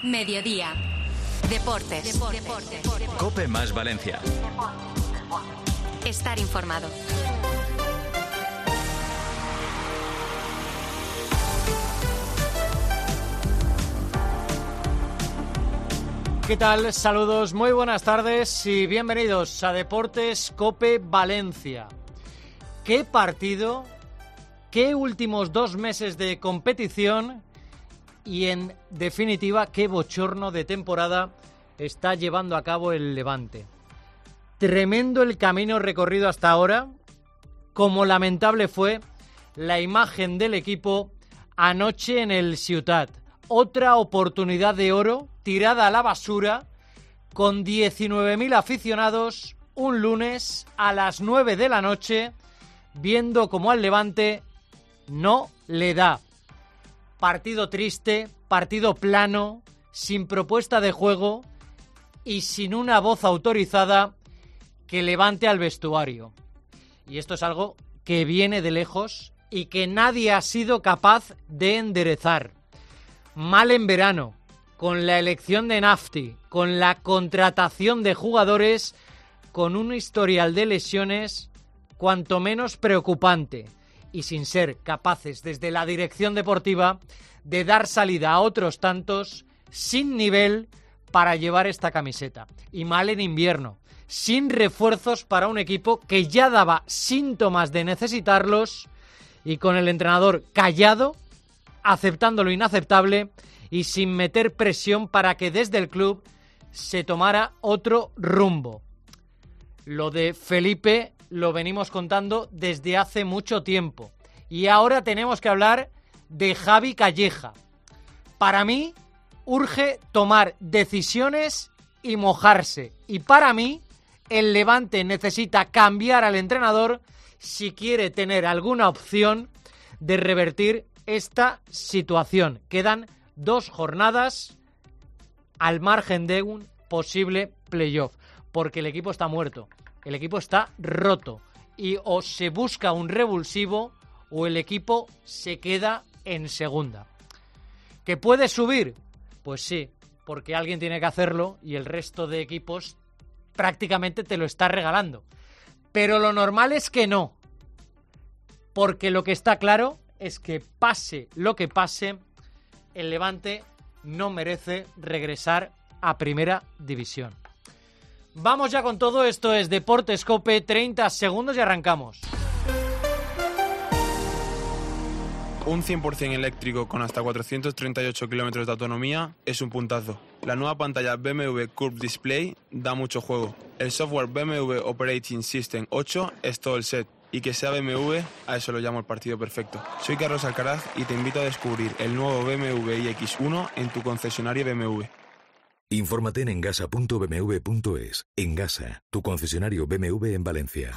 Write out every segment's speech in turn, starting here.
Mediodía. Deportes. COPE más Valencia. Estar informado. ¿Qué tal? Saludos, muy buenas tardes y bienvenidos a Deportes COPE Valencia. ¿Qué partido? ¿Qué últimos 2 meses de competición? Y en definitiva, ¿qué bochorno de temporada está llevando a cabo el Levante? Tremendo el camino recorrido hasta ahora, como lamentable fue la imagen del equipo anoche en el Ciutat. Otra oportunidad de oro tirada a la basura con 19.000 aficionados un lunes a las 9 de la noche, viendo cómo al Levante no le da. Partido triste, partido plano, sin propuesta de juego y sin una voz autorizada que levante al vestuario. Y esto es algo que viene de lejos y que nadie ha sido capaz de enderezar. Mal en verano, con la elección de Nafti, con la contratación de jugadores, con un historial de lesiones cuanto menos preocupante y sin ser capaces desde la dirección deportiva de dar salida a otros tantos sin nivel para llevar esta camiseta. Y mal en invierno, sin refuerzos para un equipo que ya daba síntomas de necesitarlos y con el entrenador callado, aceptando lo inaceptable y sin meter presión para que desde el club se tomara otro rumbo. Lo de Felipe lo venimos contando desde hace mucho tiempo y ahora tenemos que hablar de Javi Calleja. Para mí urge tomar decisiones y mojarse, y para mí el Levante necesita cambiar al entrenador si quiere tener alguna opción de revertir esta situación. Quedan 2 jornadas al margen de un posible playoff, porque el equipo está muerto, el equipo está roto y o se busca un revulsivo o el equipo se queda en segunda. ¿Que puede subir? Pues sí, porque alguien tiene que hacerlo y el resto de equipos prácticamente te lo está regalando. Pero lo normal es que no, porque lo que está claro es que pase lo que pase, el Levante no merece regresar a Primera División. Vamos ya con todo, esto es Deportes COPE, 30 segundos y arrancamos. Un 100% eléctrico con hasta 438 kilómetros de autonomía es un puntazo. La nueva pantalla BMW Curve Display da mucho juego. El software BMW Operating System 8 es todo el set. Y que sea BMW, a eso lo llamo el partido perfecto. Soy Carlos Alcaraz y te invito a descubrir el nuevo BMW iX1 en tu concesionario BMW. Infórmate en engasa.bmw.es. Engasa, tu concesionario BMW en Valencia.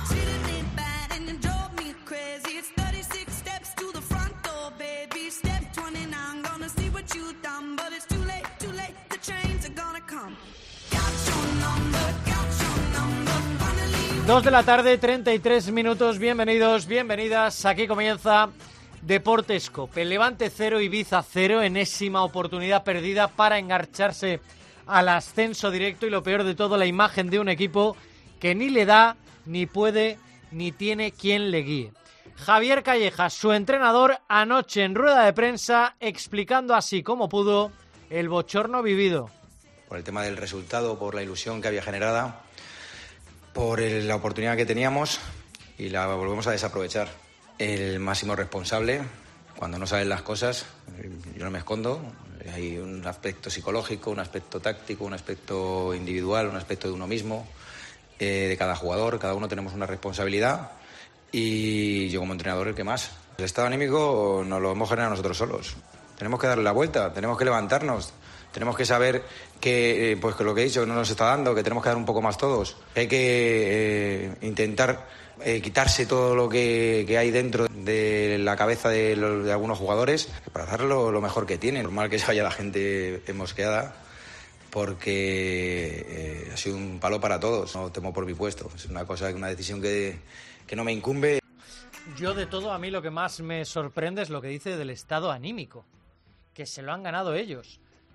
Dos de la tarde, 33 minutos. Bienvenidos, bienvenidas. Aquí comienza Deportes COPE. Levante 0, Ibiza 0, enésima oportunidad perdida para engancharse al ascenso directo y lo peor de todo, la imagen de un equipo que ni le da, ni puede, ni tiene quien le guíe. Javier Calleja, su entrenador, anoche en rueda de prensa explicando así como pudo el bochorno vivido. Por el tema del resultado, por la ilusión que había generada, por la oportunidad que teníamos y la volvemos a desaprovechar. El máximo responsable, cuando no salen las cosas, yo no me escondo, hay un aspecto psicológico, un aspecto táctico, un aspecto individual, un aspecto de uno mismo, de cada jugador, cada uno tenemos una responsabilidad y yo como entrenador el que más. El estado anímico nos lo hemos generado nosotros solos, tenemos que darle la vuelta, tenemos que levantarnos. Tenemos que saber que lo que he dicho no nos está dando, que tenemos que dar un poco más todos. Hay que intentar quitarse todo lo que hay dentro de la cabeza de algunos jugadores para dar lo mejor que tienen. Normal que se vaya la gente mosqueada porque ha sido un palo para todos. No temo por mi puesto. Es una decisión que no me incumbe. Yo de todo, a mí lo que más me sorprende es lo que dice del estado anímico, que se lo han ganado ellos.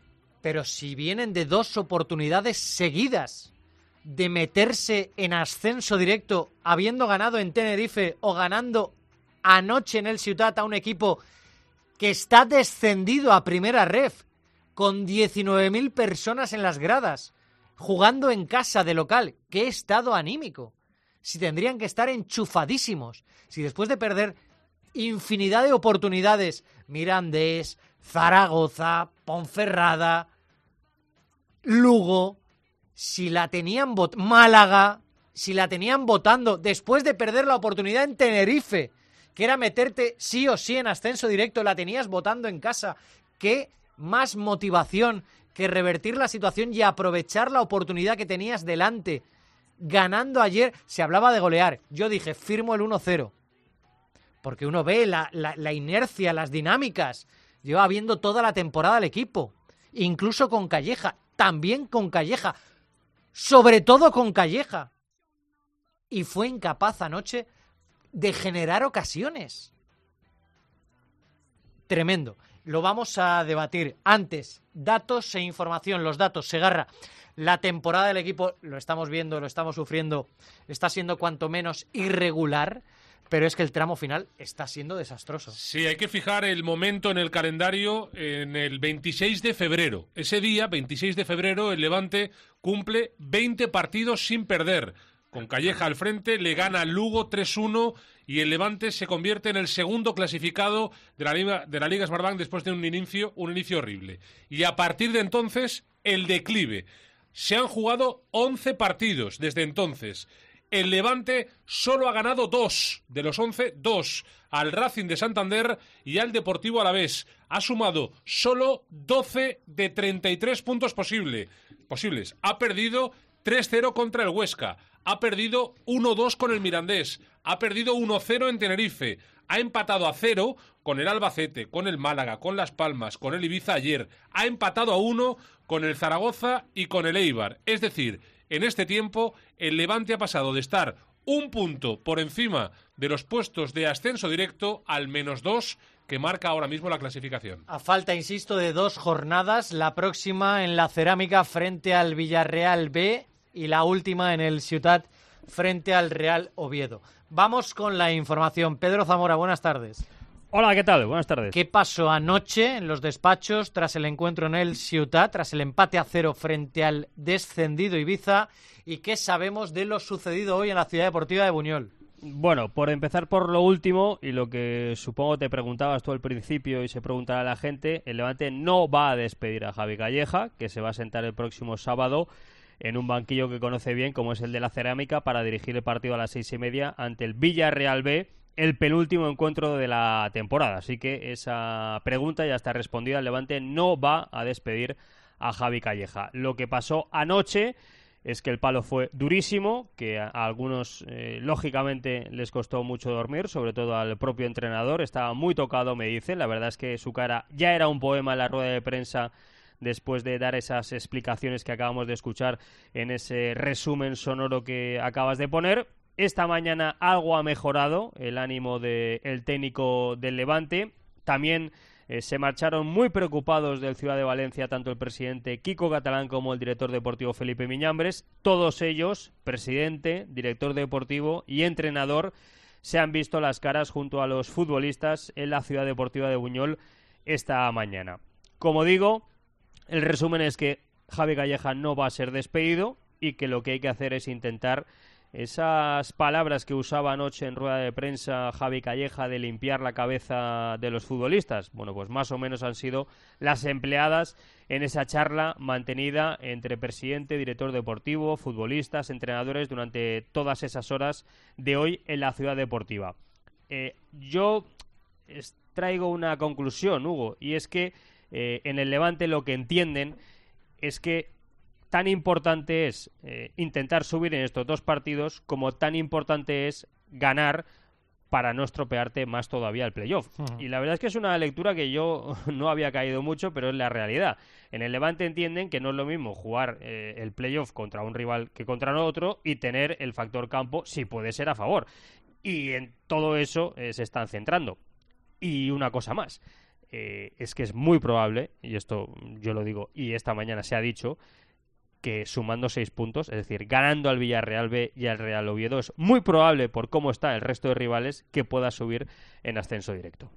pero si vienen de 2 oportunidades seguidas de meterse en ascenso directo, habiendo ganado en Tenerife o ganando anoche en el Ciutat a un equipo que está descendido a primera ref, con 19.000 personas en las gradas, jugando en casa de local, qué estado anímico. Si tendrían que estar enchufadísimos, si después de perder infinidad de oportunidades, Mirandés, Zaragoza, Ponferrada, Lugo, si la tenían Málaga, si la tenían votando después de perder la oportunidad en Tenerife, que era meterte sí o sí en ascenso directo, la tenías votando en casa, qué más motivación que revertir la situación y aprovechar la oportunidad que tenías delante. Ganando ayer, se hablaba de golear, yo dije, firmo el 1-0, porque uno ve la inercia, las dinámicas, lleva viendo toda la temporada el equipo, incluso con Calleja, también con Calleja, sobre todo con Calleja, y fue incapaz anoche de generar ocasiones. Tremendo. Lo vamos a debatir. Antes, datos e información. Los datos, Segarra. La temporada del equipo, lo estamos viendo, lo estamos sufriendo, está siendo cuanto menos irregular, pero es que el tramo final está siendo desastroso. Sí, hay que fijar el momento en el calendario en el 26 de febrero. Ese día, 26 de febrero, el Levante cumple 20 partidos sin perder. Con Calleja al frente, le gana al Lugo 3-1 y el Levante se convierte en el segundo clasificado de la Liga Smartbank después de un inicio horrible. Y a partir de entonces, el declive. Se han jugado 11 partidos desde entonces. El Levante solo ha ganado 2, de los 11, 2, al Racing de Santander y al Deportivo Alavés. Ha sumado solo 12 de 33 puntos posibles. Ha perdido 3-0 contra el Huesca. Ha perdido 1-2 con el Mirandés. Ha perdido 1-0 en Tenerife. Ha empatado a 0 con el Albacete, con el Málaga, con Las Palmas, con el Ibiza ayer. Ha empatado a 1 con el Zaragoza y con el Eibar. Es decir, en este tiempo, el Levante ha pasado de estar un punto por encima de los puestos de ascenso directo al -2 que marca ahora mismo la clasificación. A falta, insisto, de 2 jornadas, la próxima en la Cerámica frente al Villarreal B y la última en el Ciutat frente al Real Oviedo. Vamos con la información. Pedro Zamora, buenas tardes. Hola, ¿qué tal? Buenas tardes. ¿Qué pasó anoche en los despachos tras el encuentro en el Ciutat, tras el empate a 0 frente al descendido Ibiza? ¿Y qué sabemos de lo sucedido hoy en la Ciudad Deportiva de Buñol? Bueno, por empezar por lo último, y lo que supongo te preguntabas tú al principio y se preguntará a la gente, el Levante no va a despedir a Javi Calleja, que se va a sentar el próximo sábado en un banquillo que conoce bien, como es el de la Cerámica, para dirigir el partido a las 6:30 ante el Villarreal B, el penúltimo encuentro de la temporada. Así que esa pregunta ya está respondida. El Levante no va a despedir a Javi Calleja. Lo que pasó anoche es que el palo fue durísimo, que a algunos lógicamente les costó mucho dormir, sobre todo al propio entrenador. Estaba muy tocado, me dicen. La verdad es que su cara ya era un poema en la rueda de prensa después de dar esas explicaciones que acabamos de escuchar en ese resumen sonoro que acabas de poner. Esta mañana algo ha mejorado el ánimo del técnico del Levante. También se marcharon muy preocupados del Ciudad de Valencia tanto el presidente Quico Catalán como el director deportivo Felipe Miñambres. Todos ellos, presidente, director deportivo y entrenador, se han visto las caras junto a los futbolistas en la Ciudad Deportiva de Buñol esta mañana. Como digo, el resumen es que Javi Calleja no va a ser despedido y que lo que hay que hacer es intentar esas palabras que usaba anoche en rueda de prensa Javi Calleja de limpiar la cabeza de los futbolistas. Bueno, pues más o menos han sido las empleadas en esa charla mantenida entre presidente, director deportivo, futbolistas, entrenadores durante todas esas horas de hoy en la Ciudad Deportiva. Yo traigo una conclusión, Hugo, y es que en el Levante lo que entienden es que tan importante es intentar subir en estos 2 partidos como tan importante es ganar para no estropearte más todavía el playoff. Y la verdad es que es una lectura que yo no había caído mucho, pero es la realidad. En el Levante entienden que no es lo mismo jugar el playoff contra un rival que contra otro y tener el factor campo, si puede ser, a favor. Y en todo eso se están centrando. Y una cosa más. es que es muy probable, y esto yo lo digo y esta mañana se ha dicho, que sumando 6 puntos, es decir, ganando al Villarreal B y al Real Oviedo, es muy probable, por cómo está el resto de rivales, que pueda subir en ascenso directo.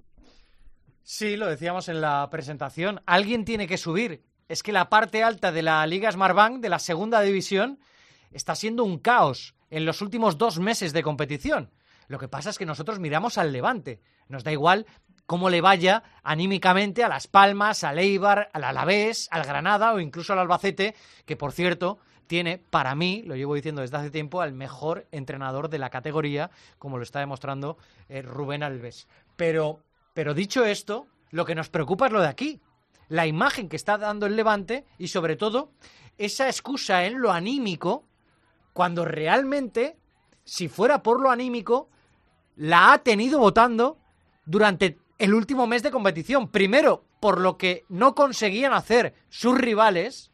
Sí, lo decíamos en la presentación. Alguien tiene que subir. Es que la parte alta de la Liga Smartbank, de la segunda división, está siendo un caos en los últimos 2 meses de competición. Lo que pasa es que nosotros miramos al Levante. Nos da igual cómo le vaya anímicamente a Las Palmas, al Eibar, al Alavés, al Granada o incluso al Albacete, que por cierto tiene, para mí, lo llevo diciendo desde hace tiempo, al mejor entrenador de la categoría, como lo está demostrando Rubén Alves. Pero dicho esto, lo que nos preocupa es lo de aquí. La imagen que está dando el Levante y sobre todo esa excusa en lo anímico, cuando realmente, si fuera por lo anímico, la ha tenido votando durante el último mes de competición. Primero, por lo que no conseguían hacer sus rivales.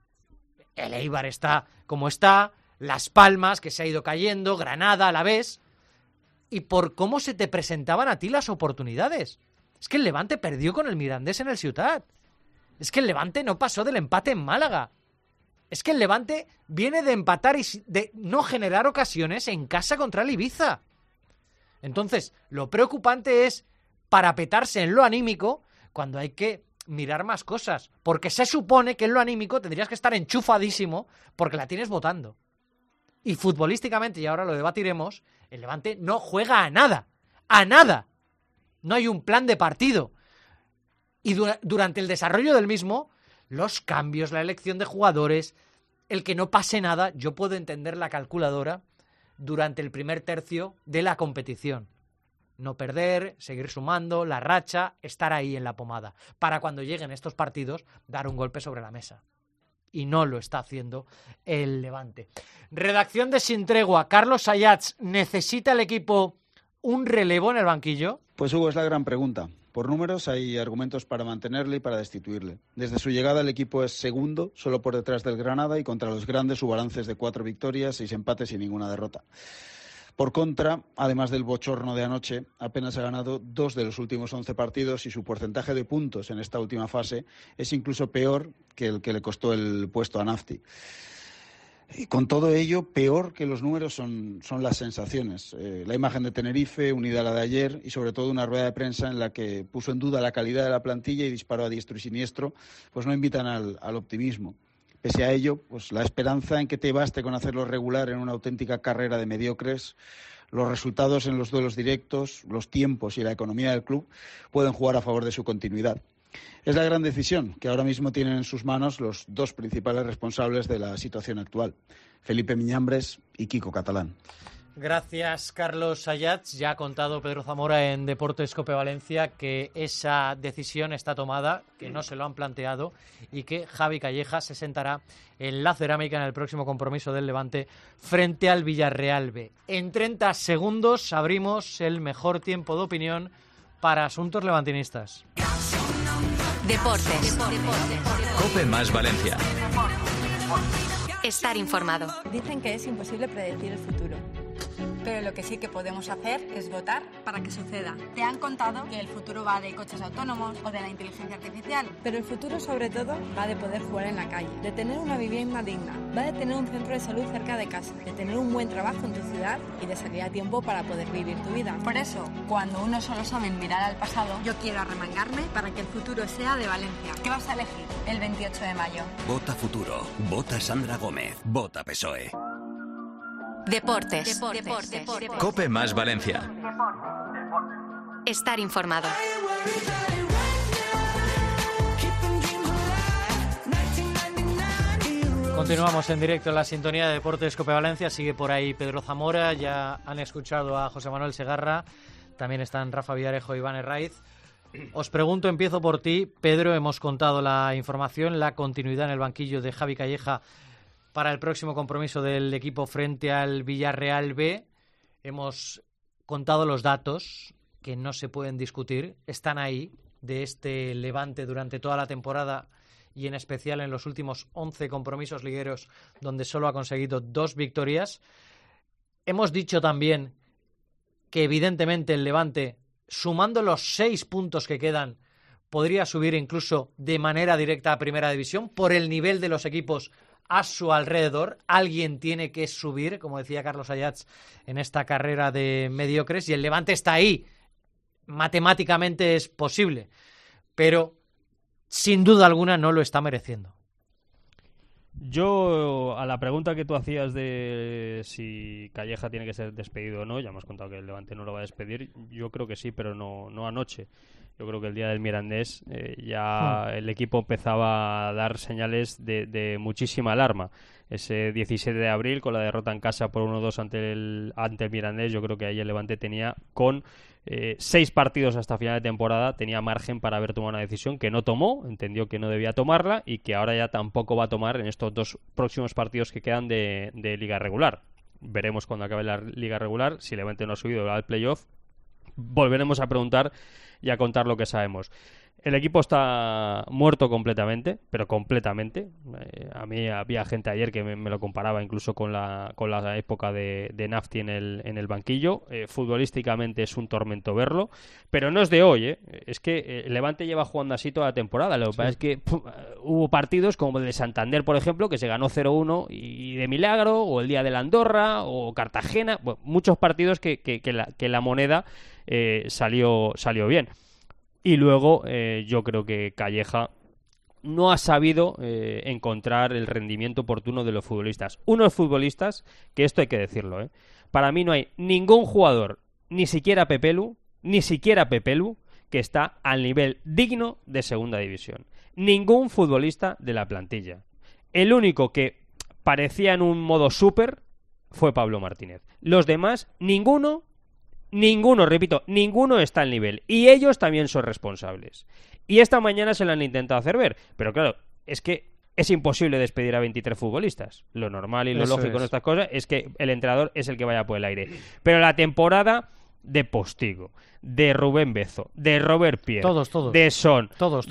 El Eibar está como está, Las Palmas, que se ha ido cayendo, Granada, Alavés, y por cómo se te presentaban a ti las oportunidades. Es que el Levante perdió con el Mirandés en el Ciutat. Es que el Levante no pasó del empate en Málaga. Es que el Levante viene de empatar y de no generar ocasiones en casa contra el Ibiza. Entonces, lo preocupante es parapetarse en lo anímico cuando hay que mirar más cosas. Porque se supone que en lo anímico tendrías que estar enchufadísimo porque la tienes votando. Y futbolísticamente, y ahora lo debatiremos, el Levante no juega a nada. ¡A nada! No hay un plan de partido. Y durante el desarrollo del mismo, los cambios, la elección de jugadores, el que no pase nada, yo puedo entender la calculadora durante el primer tercio de la competición. No perder, seguir sumando, la racha, estar ahí en la pomada. Para cuando lleguen estos partidos, dar un golpe sobre la mesa. Y no lo está haciendo el Levante. Redacción de Sin Tregua. Carlos Ayats, ¿necesita el equipo un relevo en el banquillo? Pues Hugo, es la gran pregunta. Por números hay argumentos para mantenerle y para destituirle. Desde su llegada el equipo es segundo, solo por detrás del Granada, y contra los grandes su balance es de 4 victorias, 6 empates y ninguna derrota. Por contra, además del bochorno de anoche, apenas ha ganado 2 de los últimos 11 partidos y su porcentaje de puntos en esta última fase es incluso peor que el que le costó el puesto a Nafti. Y con todo ello, peor que los números son las sensaciones. La imagen de Tenerife, unida a la de ayer, y sobre todo una rueda de prensa en la que puso en duda la calidad de la plantilla y disparó a diestro y siniestro, pues no invitan al optimismo. Pese a ello, pues la esperanza en que te baste con hacerlo regular en una auténtica carrera de mediocres, los resultados en los duelos directos, los tiempos y la economía del club pueden jugar a favor de su continuidad. Es la gran decisión que ahora mismo tienen en sus manos los 2 principales responsables de la situación actual, Felipe Miñambres y Kiko Catalán. Gracias, Carlos Ayats. Ya ha contado Pedro Zamora en Deportes Cope Valencia que esa decisión está tomada, que no se lo han planteado y que Javi Calleja se sentará en la cerámica en el próximo compromiso del Levante frente al Villarreal B. En 30 segundos abrimos el mejor tiempo de opinión para asuntos levantinistas. Deportes. Cope más Valencia. Estar informado. Dicen que es imposible predecir el futuro, pero lo que sí que podemos hacer es votar para que suceda. Te han contado que el futuro va de coches autónomos o de la inteligencia artificial, pero el futuro sobre todo va de poder jugar en la calle, de tener una vivienda digna, va de tener un centro de salud cerca de casa, de tener un buen trabajo en tu ciudad y de salir a tiempo para poder vivir tu vida. Por eso, cuando uno solo sabe mirar al pasado, yo quiero arremangarme para que el futuro sea de Valencia. ¿Qué vas a elegir el 28 de mayo? Vota Futuro. Vota Sandra Gómez. Vota PSOE. Deportes. Cope más Valencia. Estar informado. Continuamos en directo en la sintonía de Deportes Cope Valencia. Sigue por ahí Pedro Zamora. Ya han escuchado a José Manuel Segarra. También están Rafa Villarejo y Iván Herraiz. Os pregunto, empiezo por ti. Pedro, hemos contado la información, la continuidad en el banquillo de Javi Calleja para el próximo compromiso del equipo frente al Villarreal B. Hemos contado los datos que no se pueden discutir. Están ahí, de este Levante durante toda la temporada y en especial en los últimos 11 compromisos ligueros donde solo ha conseguido 2 victorias. Hemos dicho también que evidentemente el Levante, sumando los 6 puntos que quedan, podría subir incluso de manera directa a Primera División por el nivel de los equipos a su alrededor. Alguien tiene que subir, como decía Carlos Ayats, en esta carrera de mediocres, y el Levante está ahí. Matemáticamente es posible, pero sin duda alguna no lo está mereciendo. Yo, a la pregunta que tú hacías de si Calleja tiene que ser despedido o no, ya hemos contado que el Levante no lo va a despedir. Yo creo que sí, pero no anoche. Yo creo que el día del Mirandés ya el equipo empezaba a dar señales de muchísima alarma. Ese 17 de abril, con la derrota en casa por 1-2 ante el Mirandés, yo creo que ahí el Levante tenía, con 6 partidos hasta final de temporada, tenía margen para haber tomado una decisión que no tomó, entendió que no debía tomarla y que ahora ya tampoco va a tomar en estos 2 próximos partidos que quedan de liga regular. Veremos cuando acabe la liga regular, si el Levante no ha subido al playoff, volveremos a preguntar y a contar lo que sabemos. El equipo está muerto completamente, pero completamente. A mí había gente ayer que me lo comparaba incluso con la época de Nafti en el banquillo. Futbolísticamente es un tormento verlo, pero no es de hoy. Es que el Levante lleva jugando así toda la temporada. Lo que pasa es que hubo partidos como el de Santander, por ejemplo, que se ganó 0-1 y de milagro, o el día de la Andorra, o Cartagena. Bueno, muchos partidos que la moneda salió bien. Y luego yo creo que Calleja no ha sabido encontrar el rendimiento oportuno de los futbolistas. Unos futbolistas, que esto hay que decirlo, para mí no hay ningún jugador, ni siquiera Pepelu, que está al nivel digno de segunda división. Ningún futbolista de la plantilla. El único que parecía en un modo súper fue Pablo Martínez. Los demás, ninguno, repito, ninguno está al nivel. Y ellos también son responsables. Y esta mañana se lo han intentado hacer ver. Pero claro, es que es imposible despedir a 23 futbolistas. Lo normal y lo lógico en estas cosas es que el entrenador es el que vaya por el aire. Pero la temporada de Postigo, de Rubén Bezo, de Robert Pierre, todos. de Son, todos.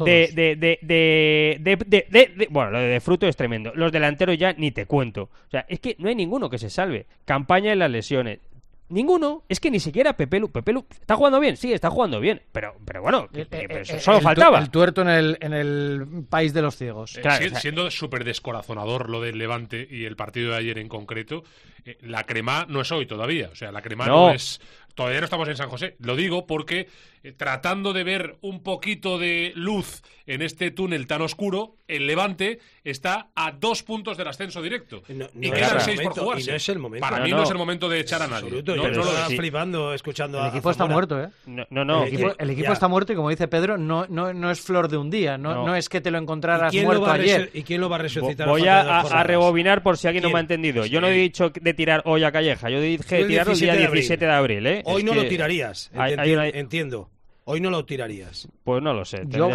Bueno, lo de Fruto es tremendo. Los delanteros ya ni te cuento. O sea, es que no hay ninguno que se salve. Campaña en las lesiones. Ninguno, es que ni siquiera Pepelu está jugando bien, sí, está jugando bien, pero bueno, solo faltaba. El tuerto en el país de los ciegos. Claro, siendo súper descorazonador lo del Levante y el partido de ayer en concreto, la crema no es hoy todavía, o sea, la crema no es... Todavía no estamos en San José. Lo digo porque tratando de ver un poquito de luz en este túnel tan oscuro, el Levante está a 2 puntos del ascenso directo. Y quedan 6 por jugarse. Y no es el momento. Para mí no es el momento de echar a nadie. Absoluto, yo estaba flipando escuchando el equipo está muerto, ¿eh? No. El equipo está muerto y, como dice Pedro, no es flor de un día. No es que te lo encontraras muerto ayer. ¿Y quién lo va a resucitar? Voy a rebobinar por si alguien no me ha entendido. Yo no he dicho de tirar hoy a Calleja. Yo dije de tirarlo el día 17 de abril, ¿eh? Hoy no lo tirarías, entiendo. Hoy no lo tirarías. Pues no lo sé. Yo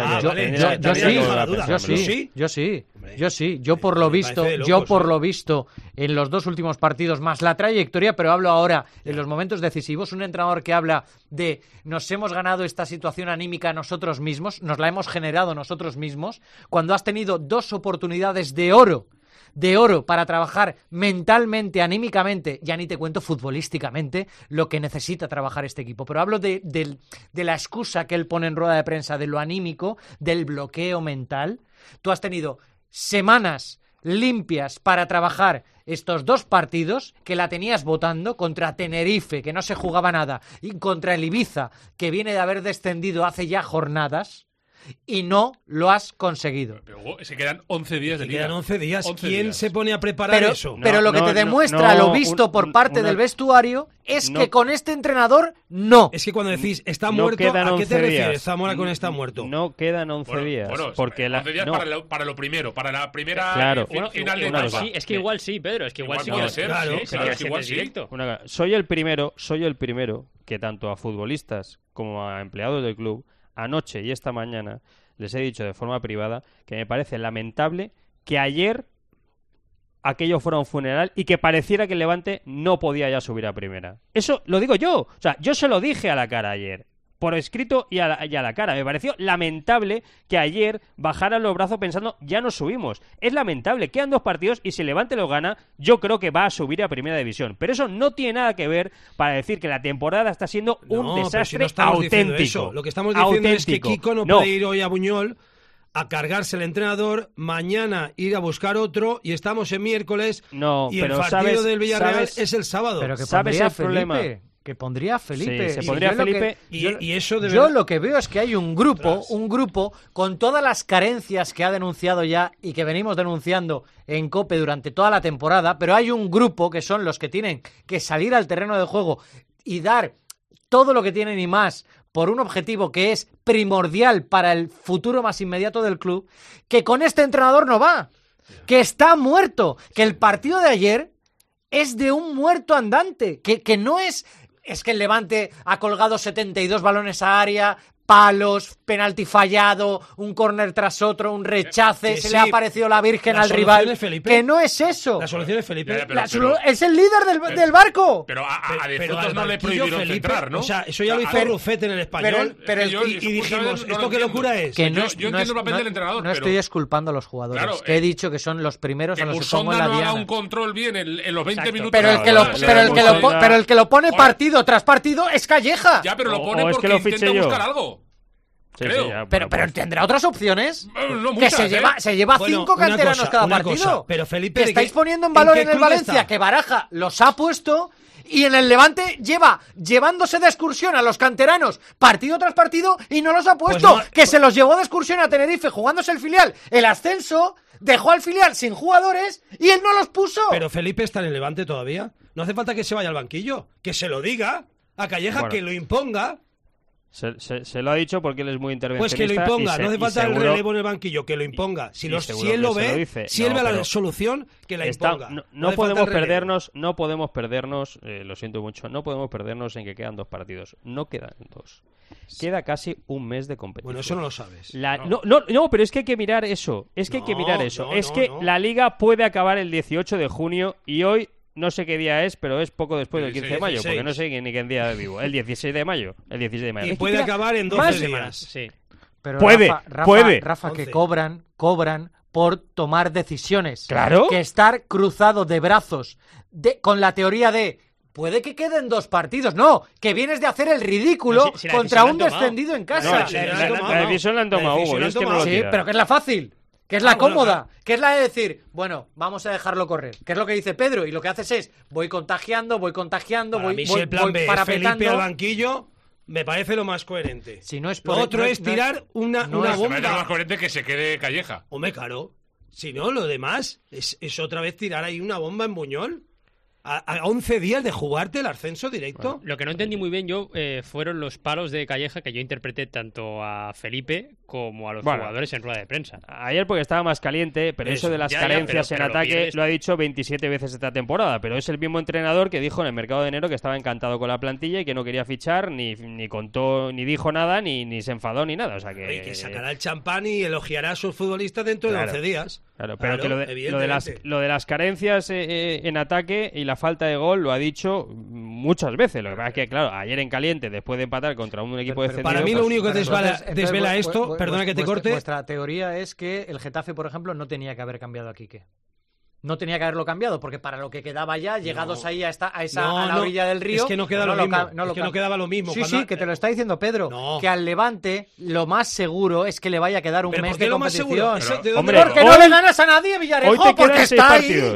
sí. Yo por lo visto en los 2 últimos partidos, más la trayectoria, pero hablo ahora en los momentos decisivos, un entrenador que habla de nos hemos ganado esta situación anímica nosotros mismos, nos la hemos generado nosotros mismos, cuando has tenido 2 oportunidades de oro para trabajar mentalmente, anímicamente, ya ni te cuento futbolísticamente lo que necesita trabajar este equipo, pero hablo de la excusa que él pone en rueda de prensa, de lo anímico, del bloqueo mental. Tú has tenido semanas limpias para trabajar estos 2 partidos que la tenías votando, contra Tenerife, que no se jugaba nada, y contra el Ibiza, que viene de haber descendido hace ya jornadas, y no lo has conseguido. Pero se quedan 11 días de liga. Quedan 11 días. ¿Quién se pone a preparar eso? Pero lo que te demuestra lo visto por parte del vestuario es que con este entrenador no. Es que cuando decís está muerto, ¿a qué te refieres, Zamora, con está muerto? No quedan 11 días. Bueno, porque 11 días para lo primero, para la primera final de etapa. Sí, es que igual sí, Pedro, es que igual sí puede ser. Claro, es que igual sí. Soy el primero que tanto a futbolistas como a empleados del club anoche y esta mañana les he dicho de forma privada que me parece lamentable que ayer aquello fuera un funeral y que pareciera que el Levante no podía ya subir a primera. Eso lo digo yo. O sea, yo se lo dije a la cara ayer. por escrito y a la cara. Me pareció lamentable que ayer bajaran los brazos pensando, ya nos subimos. Es lamentable, quedan 2 partidos y si Levante lo gana, yo creo que va a subir a Primera División. Pero eso no tiene nada que ver para decir que la temporada está siendo un desastre auténtico. Lo que estamos diciendo es que Kiko no puede ir hoy a Buñol a cargarse el entrenador, mañana ir a buscar otro y estamos en miércoles y el partido del Villarreal es el sábado. Pero que ¿sabes el problema? Que pondría a Felipe. Sí, se pondría Felipe. Y eso yo lo que veo es que hay un grupo con todas las carencias que ha denunciado ya y que venimos denunciando en COPE durante toda la temporada, pero hay un grupo que son los que tienen que salir al terreno de juego y dar todo lo que tienen y más por un objetivo que es primordial para el futuro más inmediato del club, que con este entrenador no va, que está muerto, que el partido de ayer es de un muerto andante, que no es... Es que el Levante ha colgado 72 balones a área, palos, penalti fallado, un córner tras otro, un rechace, le ha aparecido la Virgen al rival. Que no es eso. La solución es Felipe. Es el líder del barco. Pero a De Frutos no le prohibieron centrar, ¿no? O sea, eso ya lo hizo Rufete en el Español. Y dijimos, ¿esto qué locura es? Que yo entiendo el papel del entrenador. No estoy exculpando a los jugadores. Claro, que he dicho que son los primeros a los que pongo en la diana. diana. No haga un control bien en los 20 minutos. Pero el que lo pone partido tras partido es Calleja. Ya, pero lo pone porque intenta buscar algo. Sí, creo. Sí, ya, pero tendrá otras opciones. No que muchas, se lleva 5 canteranos cada partido. Pero Felipe, que estáis poniendo en valor en el Valencia, que Baraja los ha puesto, y en el Levante llevándose de excursión a los canteranos partido tras partido y no los ha puesto. Que se los llevó de excursión a Tenerife jugándose el filial, el ascenso, dejó al filial sin jugadores y él no los puso. Pero Felipe está en el Levante todavía. No hace falta que se vaya al banquillo. Que se lo diga a Calleja, que lo imponga. Se lo ha dicho porque él es muy intervencionista. Pues que lo imponga, no hace falta el relevo en el banquillo, que lo imponga. Si él lo ve, si él ve la solución, que la imponga. No podemos perdernos, lo siento mucho, no podemos perdernos en que quedan 2 partidos. No quedan 2. Queda casi un mes de competición. Bueno, eso no lo sabes. No, pero es que hay que mirar eso. La Liga puede acabar el 18 de junio y hoy... No sé qué día es, pero es poco después del 15 de mayo, porque no sé ni qué día vivo. El 16 de mayo. Y puede acabar en 12 días. Sí. Pero puede. Rafa, que cobran por tomar decisiones. Claro. Que estar cruzado de brazos con la teoría de... Puede que queden 2 partidos. No, que vienes de hacer el ridículo contra un descendido en casa. La decisión la han tomado, Hugo. Sí, pero que es la fácil. Que es la cómoda, que es la de decir, bueno, vamos a dejarlo correr. Que es lo que dice Pedro, y lo que haces es, voy contagiando, voy si el plan B es Felipe al banquillo, me parece lo más coherente. Si no es lo otro es tirar una bomba. Me parece lo más coherente que se quede Calleja. Hombre, claro. Si no, lo demás es otra vez tirar ahí una bomba en Buñol. ¿A 11 días de jugarte el ascenso directo? Bueno, lo que no entendí muy bien yo fueron los palos de Calleja que yo interpreté tanto a Felipe como a los jugadores en rueda de prensa. Ayer porque estaba más caliente, pero eso de las carencias en ataque lo ha dicho 27 veces esta temporada, pero es el mismo entrenador que dijo en el mercado de enero que estaba encantado con la plantilla y que no quería fichar, ni contó, ni dijo nada, ni se enfadó, ni nada. O sea que sacará el champán y elogiará a sus futbolistas dentro de 11 días. Claro, pero que lo de las carencias en ataque y la falta de gol lo ha dicho muchas veces. Lo que pasa es que, claro, ayer en caliente, después de empatar contra un equipo descendido... Para mí lo único que desvela esto, perdona que te corte... Vuestra teoría es que el Getafe, por ejemplo, no tenía que haber cambiado a Quique. No tenía que haberlo cambiado, porque para lo que quedaba ya, llegados ahí a la orilla del río... Es que no queda lo mismo. No quedaba lo mismo. Sí, que te lo está diciendo Pedro. Que al Levante lo más seguro es que le vaya a quedar un mes de competición. Porque no le ganas a nadie, Villarejo, porque está ahí.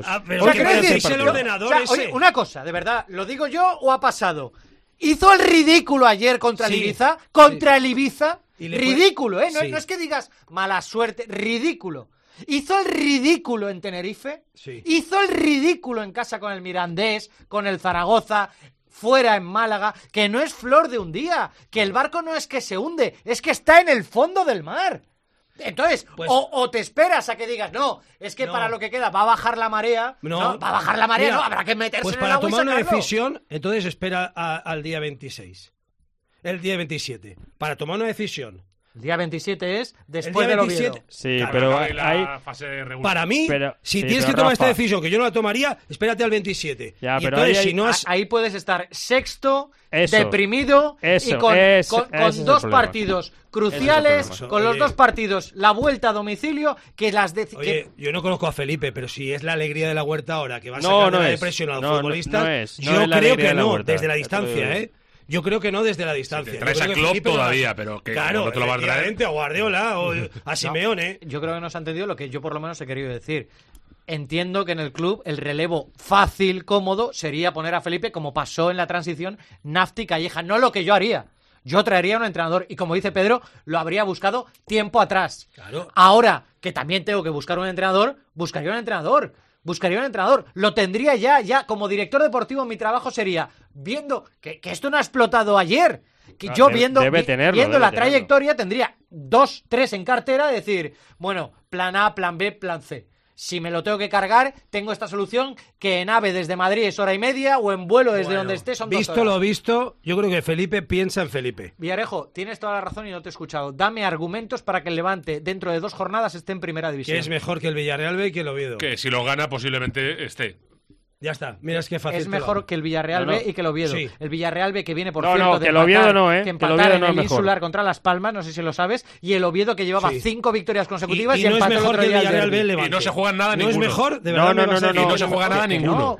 Una cosa, de verdad, ¿lo digo yo o ha pasado? Hizo el ridículo ayer contra el Ibiza. El Ibiza. Ridículo, ¿eh? No es que digas mala suerte, ridículo. Hizo el ridículo en Tenerife, hizo el ridículo en casa con el Mirandés, con el Zaragoza, fuera en Málaga, que no es flor de un día, que el barco no es que se hunde, es que está en el fondo del mar. Entonces, o te esperas a que digas, no, es que para lo que queda va a bajar la marea, va a bajar la marea, habrá que meterse en el agua y sacarlo. Pues para tomar una decisión, entonces espera al día 26, el día 27, para tomar una decisión. El día 27 es después del Oviedo. Sí, pero hay... Para mí, si tienes que tomar esta decisión, que yo no la tomaría, espérate al 27. Ya, pero ahí puedes estar sexto, deprimido y con dos partidos cruciales, con los dos partidos, la vuelta a domicilio, que yo no conozco a Felipe, pero si es la alegría de la Huerta ahora, que va a sacar de la depresión a los futbolistas, yo creo que no, desde la distancia, ¿eh? Yo creo que no desde la distancia. Si te traes a Klopp todavía, pero que claro, no te lo vas a traer. A Guardiola o a Simeone. Yo creo que no se ha entendido lo que yo por lo menos he querido decir. Entiendo que en el club el relevo fácil, cómodo, sería poner a Felipe, como pasó en la transición, Nafti Calleja. No lo que yo haría. Yo traería a un entrenador y, como dice Pedro, lo habría buscado tiempo atrás. Claro. Ahora que también tengo que buscar un entrenador, buscaría un entrenador. Lo tendría ya. Como director deportivo, mi trabajo sería, viendo que esto no ha explotado ayer, que yo viendo la trayectoria tendría 2, 3 en cartera, de decir, bueno, plan A, plan B, plan C. Si me lo tengo que cargar, tengo esta solución, que en AVE desde Madrid es 1:30 o en vuelo desde donde esté son 2 horas. Visto lo visto, yo creo que Felipe piensa en Felipe. Villarejo, tienes toda la razón y no te he escuchado. Dame argumentos para que el Levante dentro de 2 jornadas esté en primera división. Que es mejor que el Villarreal B y que el Oviedo. Que si lo gana posiblemente esté. Ya está, mira, es que fácil. Es mejor que el Villarreal B y que el Oviedo. Sí. El Villarreal B que viene, por cierto, de empatar en el Insular contra Las Palmas, no sé si lo sabes, y el Oviedo que llevaba 5 victorias consecutivas y no empató es mejor el otro día que el Villarreal B. Y no se juega nada ninguno. ¿No es mejor? De verdad, no se juega nada ninguno.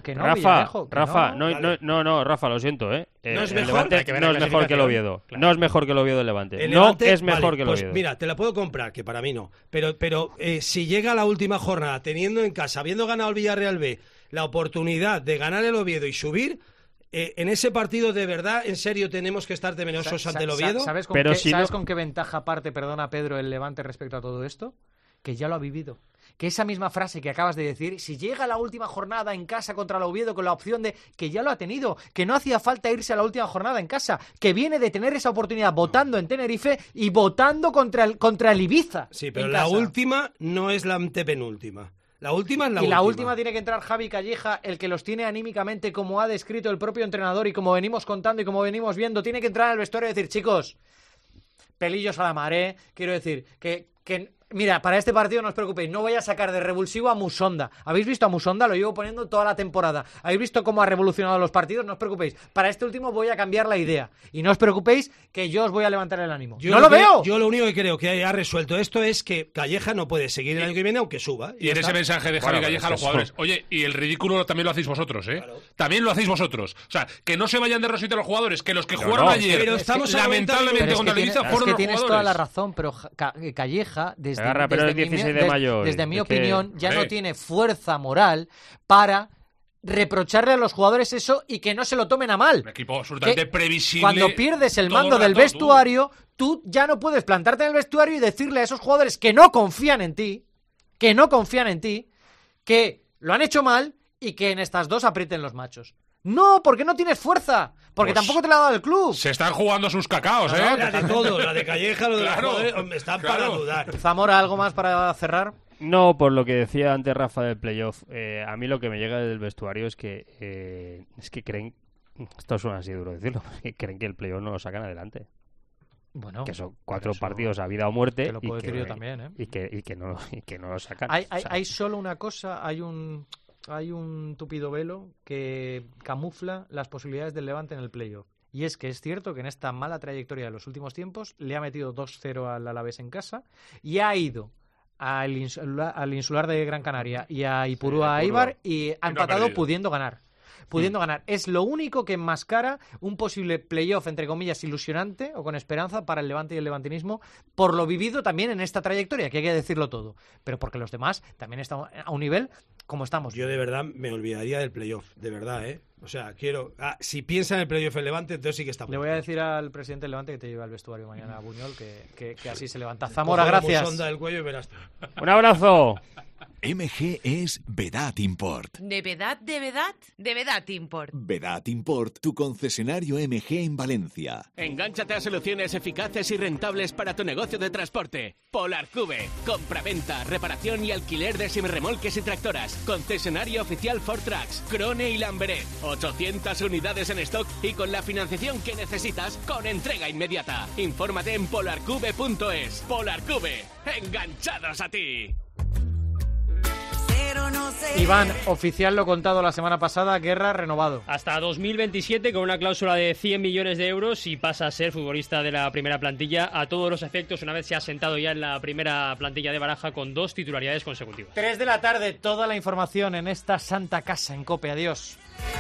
Rafa, lo siento, ¿eh? ¿No es el mejor? Levante no es mejor que el Oviedo. Claro. No es mejor que el Oviedo del Levante. Es mejor que el Oviedo. Mira, te la puedo comprar, que para mí no. Pero si llega a la última jornada teniendo en casa, habiendo ganado el Villarreal B, la oportunidad de ganar el Oviedo y subir, en ese partido de verdad, en serio, tenemos que estar temerosos ante el Oviedo. ¿Sabes con qué ventaja parte, perdona Pedro, el Levante respecto a todo esto? Que ya lo ha vivido. Que esa misma frase que acabas de decir, si llega la última jornada en casa contra el Oviedo con la opción de que ya lo ha tenido, que no hacía falta irse a la última jornada en casa, que viene de tener esa oportunidad votando en Tenerife y votando contra el Ibiza. Sí, pero la última no es la antepenúltima. La última es la última. Y la última tiene que entrar Javi Calleja, el que los tiene anímicamente, como ha descrito el propio entrenador y como venimos contando y como venimos viendo, tiene que entrar al vestuario y decir, chicos, pelillos a la mar, quiero decir, que mira, para este partido no os preocupéis, no voy a sacar de revulsivo a Musonda. ¿Habéis visto a Musonda? Lo llevo poniendo toda la temporada. ¿Habéis visto cómo ha revolucionado los partidos? No os preocupéis. Para este último voy a cambiar la idea. Y no os preocupéis que yo os voy a levantar el ánimo. ¡No lo veo! Yo lo único que creo que ha resuelto esto es que Calleja no puede seguir el año que viene aunque suba. Y en ese mensaje de Javi Calleja a los jugadores. Oye, y el ridículo también lo hacéis vosotros, ¿eh? Claro. También lo hacéis vosotros. O sea, que no se vayan de rosita los jugadores, que los que jugaron ayer, pero estamos lamentablemente contra el Ibiza, fueron los jugadores. Tienes toda la razón, pero Calleja, desde mi opinión, ya no tiene fuerza moral para reprocharle a los jugadores eso y que no se lo tomen a mal. Un equipo absolutamente previsible. Cuando pierdes el mando del vestuario, tú ya no puedes plantarte en el vestuario y decirle a esos jugadores que no confían en ti, que lo han hecho mal y que en estas 2 aprieten los machos. No, porque no tienes fuerza. Porque tampoco te la ha dado el club. Se están jugando sus cacaos, ¿eh? La de todo, la de Calleja, lo de los jugadores, están para dudar. Zamora, ¿algo más para cerrar? No, por lo que decía antes Rafa del playoff. A mí lo que me llega del vestuario es que creen, esto suena así duro decirlo, que creen que el playoff no lo sacan adelante. Bueno, que son 4 partidos a vida o muerte. Te lo puedo decir yo también, ¿eh? Y que no lo sacan. Hay solo una cosa, hay un tupido velo que camufla las posibilidades del Levante en el playoff. Y es que es cierto que en esta mala trayectoria de los últimos tiempos le ha metido 2-0 al Alavés en casa y ha ido al Insular de Gran Canaria y a Ipurúa Eibar y ha empatado pudiendo ganar. Es lo único que enmascara un posible playoff, entre comillas, ilusionante o con esperanza para el Levante y el levantinismo, por lo vivido también en esta trayectoria, que hay que decirlo todo. Pero porque los demás también están a un nivel como estamos. Yo de verdad me olvidaría del playoff, de verdad, ¿eh? O sea, si piensa en el playoff el Levante, entonces sí que está. Le voy a decir al presidente del Levante que te lleve al vestuario mañana a Buñol, que así se levanta. Zamora, gracias. Del cuello y verás. Un abrazo. MG es Vedat Import. ¿De Vedat? ¿De Vedat? De Vedat Import. Vedat Import, tu concesionario MG en Valencia. Engánchate a soluciones eficaces y rentables para tu negocio de transporte. Polarcube. Compraventa, reparación y alquiler de semirremolques y tractoras. Concesionario oficial Ford Trucks, Krone y Lamberet. 800 unidades en stock y con la financiación que necesitas con entrega inmediata. Infórmate en polarcube.es. Polarcube. Enganchados a ti. Iván, oficial lo contado la semana pasada, Guerra renovado. Hasta 2027 con una cláusula de 100 millones de euros y pasa a ser futbolista de la primera plantilla a todos los efectos una vez se ha sentado ya en la primera plantilla de Baraja con 2 titularidades consecutivas. 3 de la tarde, toda la información en esta santa casa en COPE. Adiós.